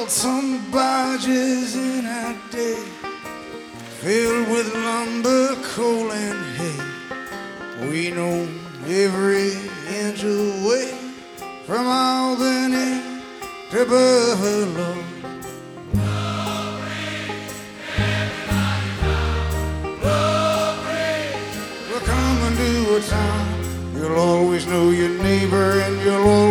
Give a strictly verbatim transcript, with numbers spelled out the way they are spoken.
sailed some barges in our day, filled with lumber, coal, and hay. We know every inch of the way from Albany to Buffalo.